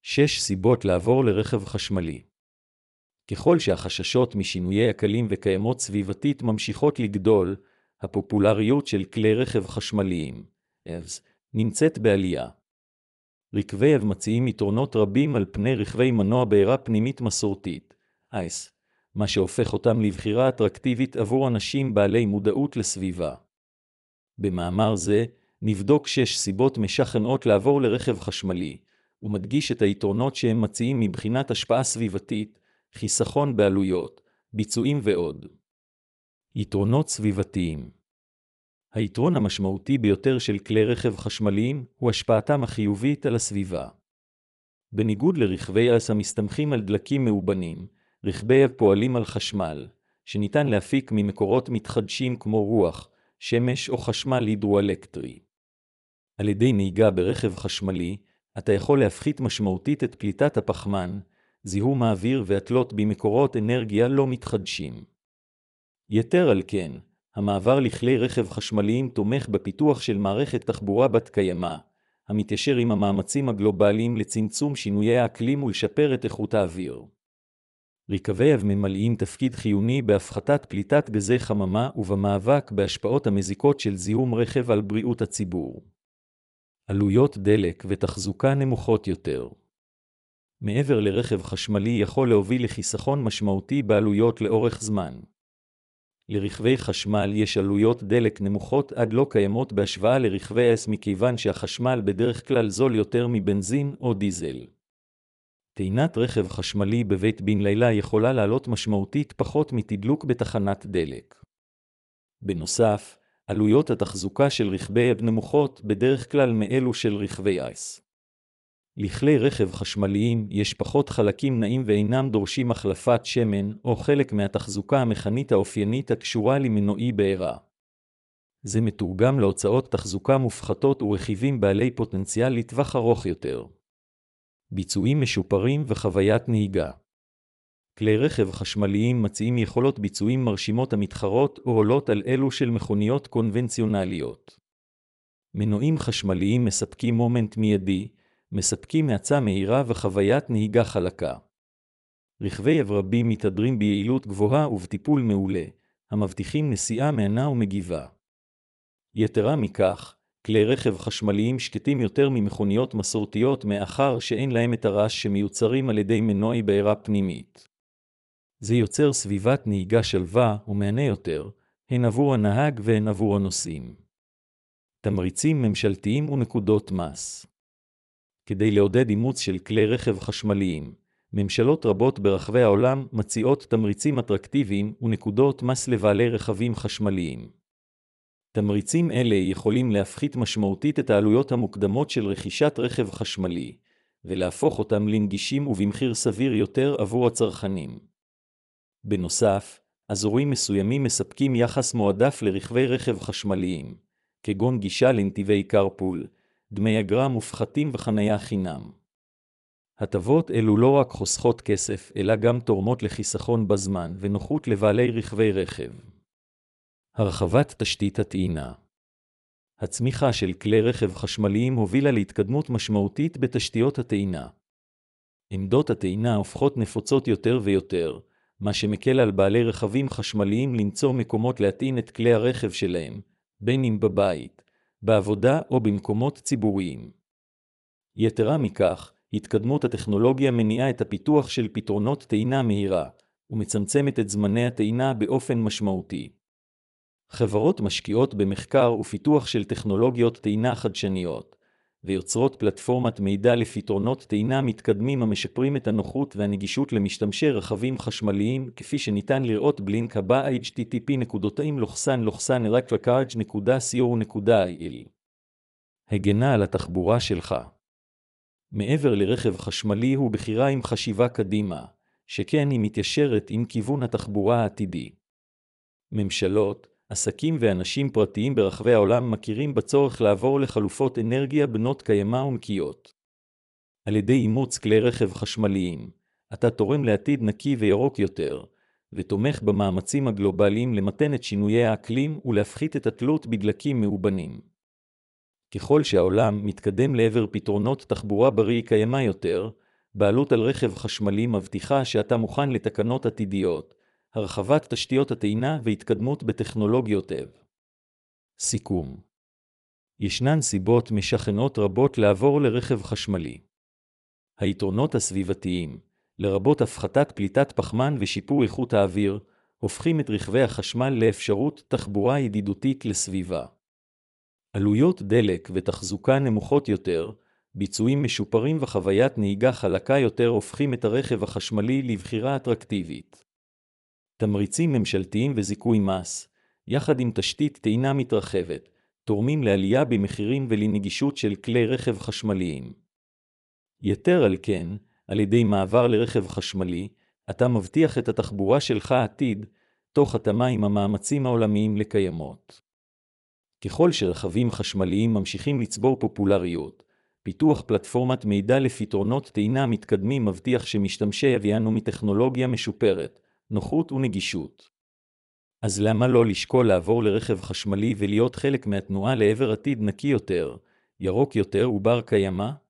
6 סיבות לעבור לרכב חשמלי. ככל שהחששות משינויי אקלים וקיימות סביבתית ממשיכות לגדול, הפופולריות של כלי רכב חשמליים, EVs, נמצאת בעלייה. רכבי EV מציעים יתרונות רבים על פני רכבי מנוע בעירה פנימית מסורתית, ICE, מה שהופך אותם לבחירה אטרקטיבית עבור אנשים בעלי מודעות לסביבה. במאמר זה, נבדוק 6 סיבות משכנעות לעבור לרכב חשמלי, ומדגיש את היתרונות שהם מציעים מבחינת השפעה סביבתית, חיסכון בעלויות, ביצועים ועוד. יתרונות סביבתיים. היתרון המשמעותי ביותר של כלי רכב חשמליים הוא השפעתם החיובית על הסביבה. בניגוד לרכבי EVs המסתמכים על דלקים מאובנים, רכבי EV פועלים על חשמל, שניתן להפיק ממקורות מתחדשים כמו רוח, שמש או חשמל הידרואלקטרי. על ידי נהיגה ברכב חשמלי, אתה יכול להפחית משמעותית את פליטת הפחמן, זיהום האוויר והתלות במקורות אנרגיה לא מתחדשים. יתר על כן, המעבר לכלי רכב חשמליים תומך בפיתוח של מערכת תחבורה בת קיימא, המתיישר עם המאמצים הגלובליים לצמצום שינויי האקלים ולשפר את איכות האוויר. רכבי EV ממלאים תפקיד חיוני בהפחתת פליטת גזי חממה ובמאבק בהשפעות המזיקות של זיהום רכב על בריאות הציבור. עלויות דלק ותחזוקה נמוכות יותר. מעבר לרכב חשמלי יכול להוביל לחיסכון משמעותי בעלויות לאורך זמן. לרכבי חשמל יש עלויות דלק נמוכות עד לא קיימות בהשוואה לרכבי EV מכיוון שהחשמל בדרך כלל זול יותר מבנזין או דיזל. טעינת רכב חשמלי בבית בן לילה יכולה לעלות משמעותית פחות מתדלוק בתחנת דלק. בנוסף, עלויות התחזוקה של רכבי EV נמוכות בדרך כלל מאלו של רכבי ICE. לכלי רכב חשמליים יש פחות חלקים נעים ואינם דורשים החלפת שמן או חלק מהתחזוקה המכנית האופיינית הקשורה למנועי בעירה. זה מתורגם להוצאות תחזוקה מופחתות ורכיבים בעלי פוטנציאל לטווח ארוך יותר. ביצועים משופרים וחוויית נהיגה. כלי רכב חשמליים מציעים יכולות ביצועים מרשימות המתחרות או עולות על אלו של מכוניות קונבנציונליות. מנועים חשמליים מספקים מומנט מיידי, מספקים האצה מהירה וחוויית נהיגה חלקה. רכבי EV רבים מתהדרים ביעילות גבוהה ובטיפול מעולה, המבטיחים נסיעה מהנה ומגיבה. יתרה מכך, כלי רכב חשמליים שקטים יותר ממכוניות מסורתיות מאחר שאין להם את הרעש שמיוצרים על ידי מנועי בעירה פנימית. זה יוצר סביבת נהיגה שלווה ומהנה יותר, הן עבור הנהג והן עבור הנוסעים. תמריצים ממשלתיים ונקודות מס. כדי לעודד אימוץ של כלי רכב חשמליים, ממשלות רבות ברחבי העולם מציעות תמריצים אטרקטיביים ונקודות מס לבעלי רכבים חשמליים. תמריצים אלה יכולים להפחית משמעותית את העלויות המוקדמות של רכישת רכב חשמלי, ולהפוך אותם לנגישים ובמחיר סביר יותר עבור הצרכנים. בנוסף, אזורים מסוימים מספקים יחס מועדף לרכבי רכב חשמליים, כגון גישה לנתיבי קרפול, דמי אגרה מופחתים וחנייה חינם. הטבות אלו לא רק חוסכות כסף, אלא גם תורמות לחיסכון בזמן ונוחות לבעלי רכבי רכב. הרחבת תשתית הטעינה. הצמיחה של כלי רכב חשמליים הובילה להתקדמות משמעותית בתשתיות הטעינה. עמדות הטעינה הופכות נפוצות יותר ויותר, מה שמקל על בעלי רכבים חשמליים למצוא מקומות להטעין את כלי הרכב שלהם, בין אם בבית, בעבודה או במקומות ציבוריים. יתרה מכך, התקדמות הטכנולוגיה מניעה את הפיתוח של פתרונות טעינה מהירה, ומצמצמת את זמני הטעינה באופן משמעותי. חברות משקיעות במחקר ופיתוח של טכנולוגיות טעינה חדשניות, ויוצרות פלטפורמת מידע לפתרונות טעינה מתקדמים המשפרים את הנוחות והנגישות למשתמשי רכבים חשמליים, כפי שניתן לראות בלינק הבא http://electricharge.co.il. הגנה על התחבורה שלך. מעבר לרכב חשמלי הוא בחירה עם חשיבה קדימה, שכן היא מתיישרת עם כיוון התחבורה העתידי. ממשלות, עסקים ואנשים פרטיים ברחבי העולם מכירים בצורך לעבור לחלופות אנרגיה בנות קיימא ונקיות. על ידי אימוץ כלי רכב חשמליים, אתה תורם לעתיד נקי וירוק יותר, ותומך במאמצים הגלובליים למתן את שינויי האקלים ולהפחית את התלות בדלקים מאובנים. ככל שהעולם מתקדם לעבר פתרונות תחבורה בריא קיימא יותר, בעלות על רכב חשמלי מבטיחה שאתה מוכן לתקנות עתידיות, הרחבת תשתיות הטעינה והתקדמות בטכנולוגיות EV. סיכום. ישנן סיבות משכנעות רבות לעבור לרכב חשמלי. היתרונות הסביבתיים, לרבות הפחתת פליטת פחמן ושיפור איכות האוויר, הופכים את רכבי החשמל לאפשרות תחבורה ידידותית לסביבה. עלויות דלק ותחזוקה נמוכות יותר, ביצועים משופרים וחוויית נהיגה חלקה יותר הופכים את הרכב החשמלי לבחירה אטרקטיבית. תמריצים ממשלתיים וזיכוי מס, יחד עם תשתית טעינה מתרחבת, תורמים לעלייה במחירים ולנגישות של כלי רכב חשמליים. יתר על כן, על ידי מעבר לרכב חשמלי, אתה מבטיח את התחבורה שלך עתיד, תוך התאמה עם המאמצים העולמיים לקיימות. ככל שרכבים חשמליים ממשיכים לצבור פופולריות, פיתוח פלטפורמת מידע לפתרונות טעינה מתקדמים מבטיח שמשתמשי יביאנו מטכנולוגיה משופרת, נוחות ונגישות. אז למה לא לשקול לעבור לרכב חשמלי ולהיות חלק מהתנועה לעבר עתיד נקי יותר, ירוק יותר ובר קיימא?